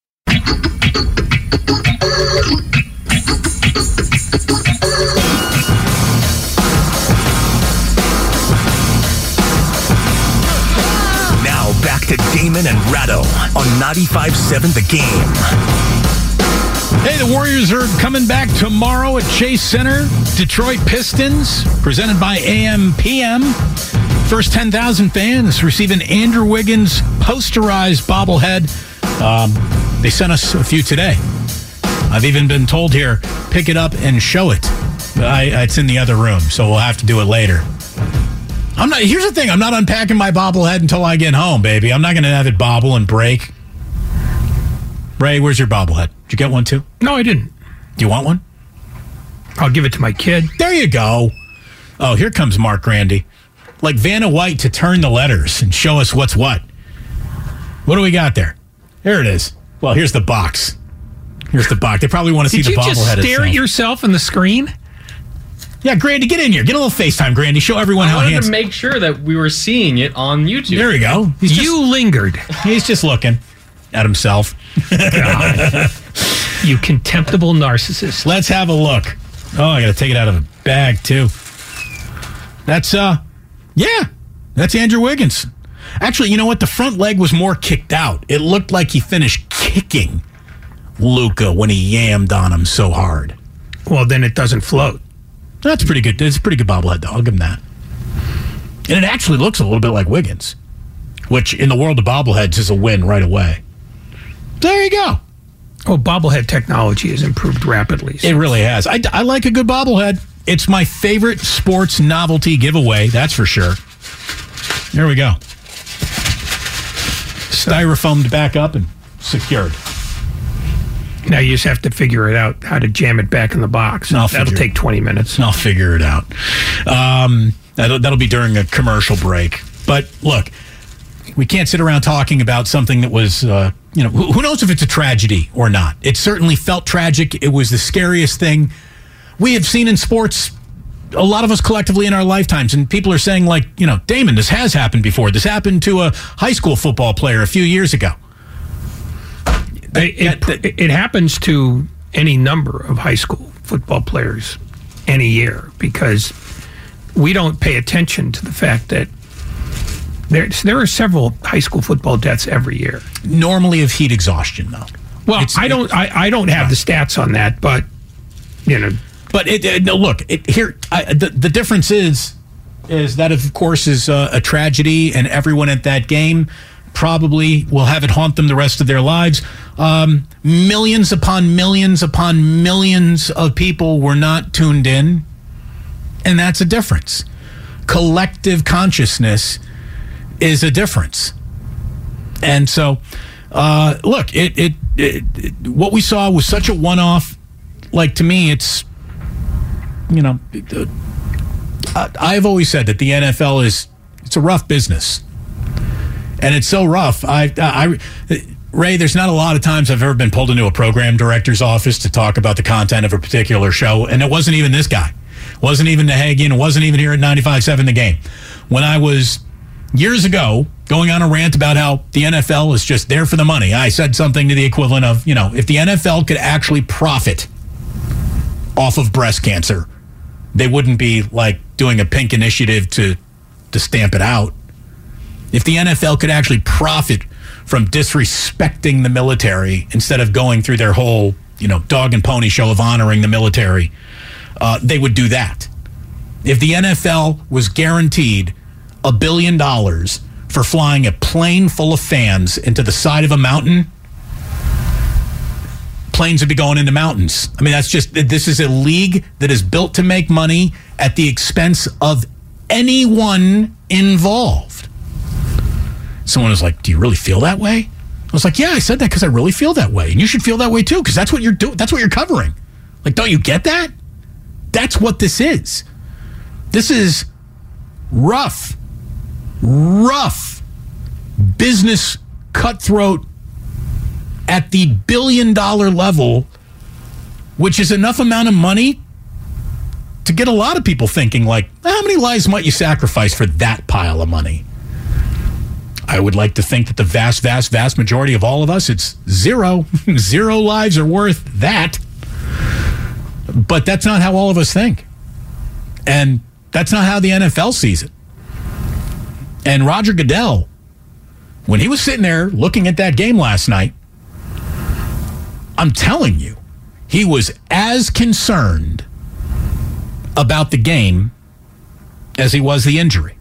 Back to Damon and Ratto on 95.7 The Game. Hey, the Warriors are coming back tomorrow at Chase Center. Detroit Pistons, presented by AM/PM. First 10,000 fans receive an Andrew Wiggins posterized bobblehead. They sent us a few today. I've even been told here, pick it up and show it. It's in the other room, so we'll have to do it later. Here's the thing. I'm not unpacking my bobblehead until I get home, baby. I'm not going to have it bobble and break. Ray, where's your bobblehead? Did you get one too? No, I didn't. Do you want one? I'll give it to my kid. There you go. Oh, here comes Mark Grandy. Like Vanna White to turn the letters and show us what's what. What do we got there? Here it is. Well, here's the box. Here's the box. They probably want to see the bobblehead itself. Did you just stare at yourself in the screen? Yeah, Grandy, get in here. Get a little FaceTime, Grandy. Show everyone how handsome. I wanted to make sure that we were seeing it on YouTube. There you go. You lingered. He's just looking at himself. God. You contemptible narcissist. Let's have a look. Oh, I got to take it out of a bag, too. That's, that's Andrew Wiggins. Actually, you know what? The front leg was more kicked out. It looked like he finished kicking Luka when he yammed on him so hard. Well, then it doesn't float. That's pretty good. It's a pretty good bobblehead, though. I'll give him that. And it actually looks a little bit like Wiggins, which in the world of bobbleheads is a win right away. There you go. Oh, bobblehead technology has improved rapidly. It really has. I like a good bobblehead. It's my favorite sports novelty giveaway, that's for sure. There we go. Styrofoamed back up and secured. Now you just have to figure it out how to jam it back in the box. That'll take 20 minutes. I'll figure it out. That'll be during a commercial break. But look, we can't sit around talking about something that was, who knows if it's a tragedy or not. It certainly felt tragic. It was the scariest thing we have seen in sports, a lot of us collectively in our lifetimes. And people are saying, like, Damon, this has happened before. This happened to a high school football player a few years ago. It happens to any number of high school football players any year because we don't pay attention to the fact that there are several high school football deaths every year. Normally of heat exhaustion, though. Well, I don't have the stats on that, but But the difference is that of course is a tragedy, and everyone at that game probably will have it haunt them the rest of their lives. Millions upon millions upon millions of people were not tuned in, and that's a difference. Collective consciousness is a difference. And so, look, what we saw was such a one-off. Like, to me, it's, I've always said that the NFL it's a rough business. And it's so rough. Ray, there's not a lot of times I've ever been pulled into a program director's office to talk about the content of a particular show, and it wasn't even this guy. It wasn't even Nahagian. It wasn't even here at 95.7 The Game. When I was, years ago, going on a rant about how the NFL is just there for the money, I said something to the equivalent of, if the NFL could actually profit off of breast cancer, they wouldn't be like doing a pink initiative to stamp it out. If the NFL could actually profit from disrespecting the military instead of going through their whole, dog and pony show of honoring the military, they would do that. If the NFL was guaranteed $1 billion for flying a plane full of fans into the side of a mountain, planes would be going into mountains. I mean, this is a league that is built to make money at the expense of anyone involved. Someone was like, do you really feel that way? I was like, yeah, I said that because I really feel that way. And you should feel that way too, because that's what you're doing. That's what you're covering. Like, don't you get that? That's what this is. This is rough business cutthroat at the $1 billion level, which is enough amount of money to get a lot of people thinking, like, how many lives might you sacrifice for that pile of money? I would like to think that the vast, vast, vast majority of all of us, it's zero. Zero lives are worth that. But that's not how all of us think. And that's not how the NFL sees it. And Roger Goodell, when he was sitting there looking at that game last night, I'm telling you, he was as concerned about the game as he was the injury.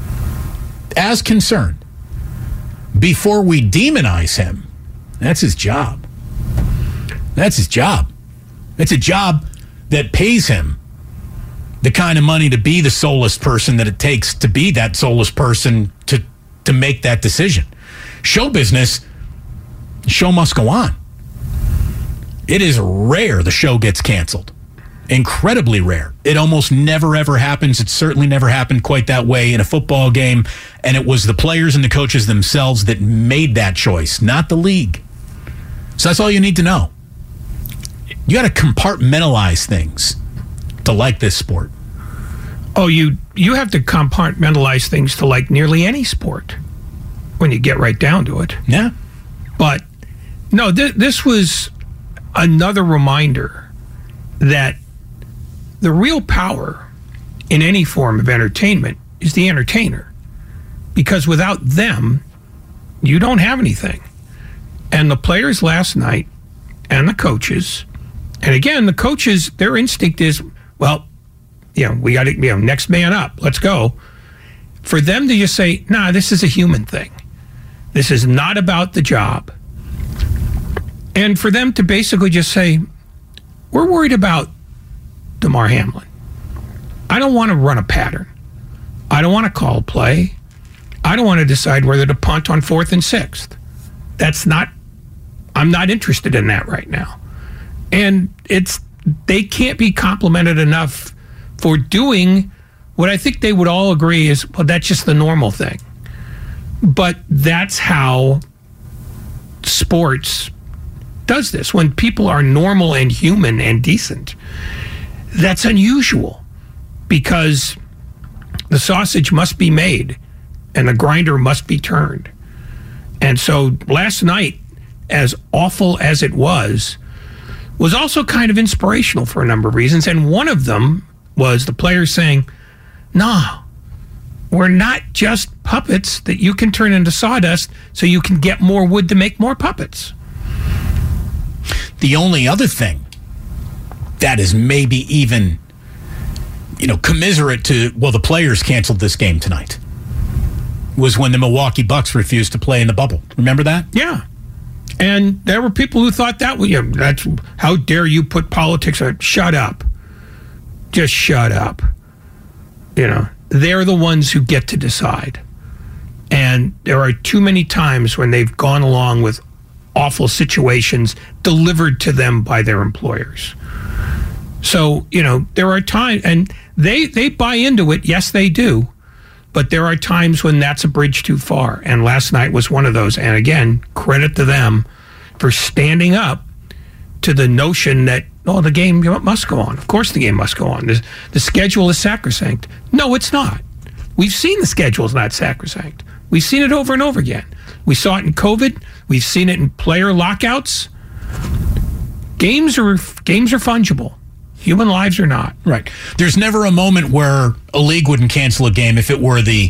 As concerned. Before we demonize him, that's his job. That's his job. It's a job that pays him the kind of money to be the soulless person that it takes to be that soulless person to make that decision. Show business, the show must go on. It is rare the show gets canceled. Incredibly rare. It almost never, ever happens. It certainly never happened quite that way in a football game. And it was the players and the coaches themselves that made that choice, not the league. So that's all you need to know. You got to compartmentalize things to like this sport. Oh, you have to compartmentalize things to like nearly any sport when you get right down to it. Yeah. But no, this was another reminder that the real power in any form of entertainment is the entertainer. Because without them, you don't have anything. And the players last night and the coaches, and again, the coaches, their instinct is, well, we got to, next man up, let's go. For them to just say, nah, this is a human thing. This is not about the job. And for them to basically just say, we're worried about Damar Hamlin. I don't want to run a pattern. I don't want to call play. I don't want to decide whether to punt on 4th and 6th. I'm not interested in that right now. And they can't be complimented enough for doing what I think they would all agree is, well, that's just the normal thing. But that's how sports does this. When people are normal and human and decent, that's unusual because the sausage must be made and the grinder must be turned. And so last night, as awful as it was also kind of inspirational for a number of reasons. And one of them was the players saying, nah, we're not just puppets that you can turn into sawdust so you can get more wood to make more puppets. The only other thing that is maybe even, commiserate to, well, the players canceled this game tonight. was when the Milwaukee Bucks refused to play in the bubble. Remember that? Yeah. And there were people who thought that, that's how dare you put politics on. Shut up. Just shut up. They're the ones who get to decide. And there are too many times when they've gone along with awful situations delivered to them by their employers. So, there are times, and they buy into it. Yes, they do. But there are times when that's a bridge too far. And last night was one of those. And again, credit to them for standing up to the notion that, the game must go on. Of course the game must go on. The schedule is sacrosanct. No, it's not. We've seen the schedule is not sacrosanct. We've seen it over and over again. We saw it in COVID. We've seen it in player lockouts. Games are fungible. Human lives are not. Right. There's never a moment where a league wouldn't cancel a game if it were if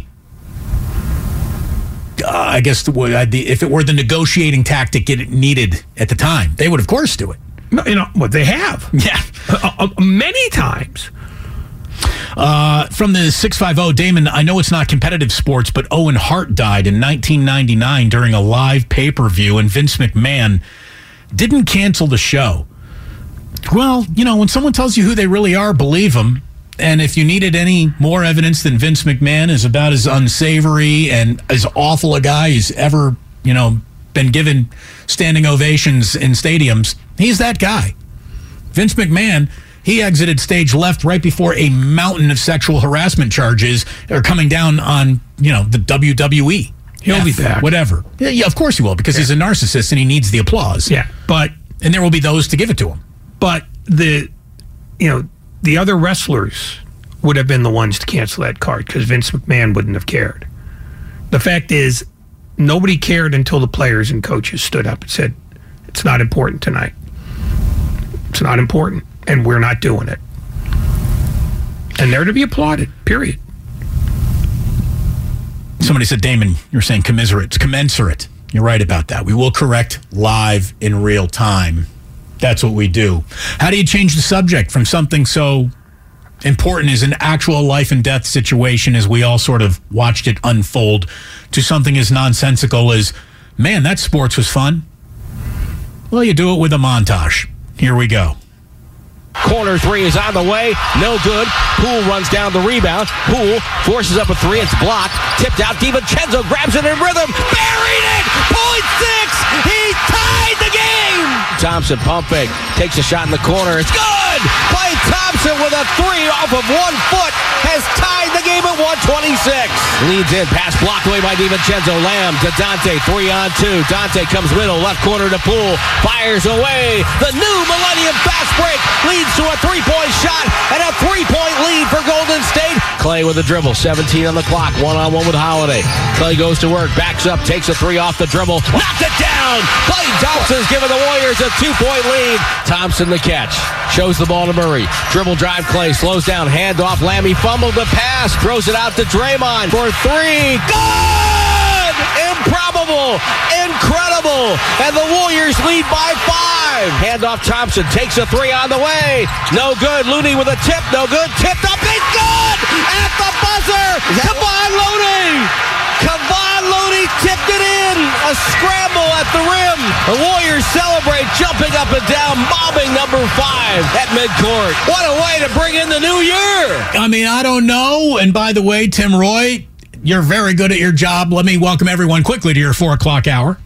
it were the negotiating tactic it needed at the time. They would, of course, do it. They have. Yeah. Many times. From the 650, Damon, I know it's not competitive sports, but Owen Hart died in 1999 during a live pay-per-view, and Vince McMahon didn't cancel the show. Well, when someone tells you who they really are, believe them. And if you needed any more evidence than Vince McMahon is about as unsavory and as awful a guy who's ever, been given standing ovations in stadiums, he's that guy. Vince McMahon, he exited stage left right before a mountain of sexual harassment charges are coming down on, the WWE. He'll be back. Whatever. Yeah, of course he will, because he's a narcissist and he needs the applause. Yeah, and there will be those to give it to him. But the other wrestlers would have been the ones to cancel that card because Vince McMahon wouldn't have cared. The fact is, nobody cared until the players and coaches stood up and said, it's not important tonight. It's not important, and we're not doing it. And they're to be applauded, period. Somebody said, Damon, you're saying commiserate. It's commensurate. You're right about that. We will correct live in real time. That's what we do. How do you change the subject from something so important as an actual life and death situation as we all sort of watched it unfold to something as nonsensical as, man, that sports was fun? Well, you do it with a montage. Here we go. Corner three is on the way. No good. Poole runs down the rebound. Poole forces up a three. It's blocked. Tipped out. DiVincenzo grabs it in rhythm. Buried it. .6. He tied the game. Thompson pump fake. Takes a shot in the corner. It's good. Klay Thompson with a three off of 1 foot has tied the game at 126. Leads in. Pass blocked away by DiVincenzo. Lamb to Dante. 3-on-2. Dante comes middle. Left corner to Poole. Fires away. The new Millennium fast break leads to a three-point shot and a three-point lead for Golden State. Klay with a dribble, 17 on the clock, one-on-one with Holiday. Klay goes to work, backs up, takes a three off the dribble, knocked it down. Klay Thompson's giving the Warriors a 2-point lead. Thompson the catch, shows the ball to Murray. Dribble drive, Klay slows down, hand off, Lammy fumbled the pass, throws it out to Draymond for three. Good! Improbable! Incredible! And the Warriors lead by 5. Handoff Thompson takes a three on the way. No good. Looney with a tip. No good. Tipped up. It's good! At the buzzer! Kevon Looney! Kevon Looney tipped it in. A scramble at the rim. The Warriors celebrate, jumping up and down, mobbing number 5 at midcourt. What a way to bring in the new year! I mean, I don't know. And by the way, Tim Roy, you're very good at your job. Let me welcome everyone quickly to your 4 o'clock hour.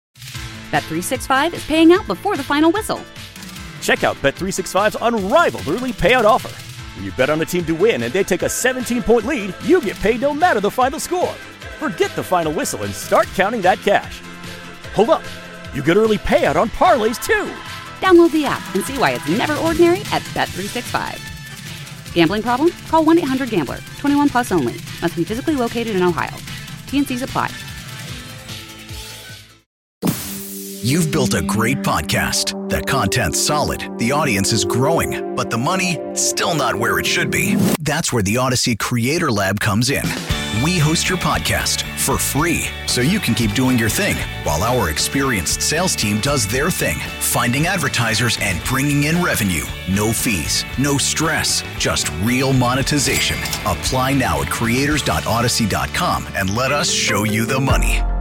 Bet365 is paying out before the final whistle. Check out Bet365's unrivaled early payout offer. When you bet on a team to win and they take a 17-point lead, you get paid no matter the final score. Forget the final whistle and start counting that cash. Hold up. You get early payout on parlays, too. Download the app and see why it's never ordinary at Bet365. Gambling problem? Call 1-800-GAMBLER. 21 plus only. Must be physically located in Ohio. T&Cs apply. You've built a great podcast. That content's solid. The audience is growing. But the money, still not where it should be. That's where the Odyssey Creator Lab comes in. We host your podcast for free so you can keep doing your thing while our experienced sales team does their thing, finding advertisers and bringing in revenue. No fees, no stress, just real monetization. Apply now at creators.odyssey.com and let us show you the money.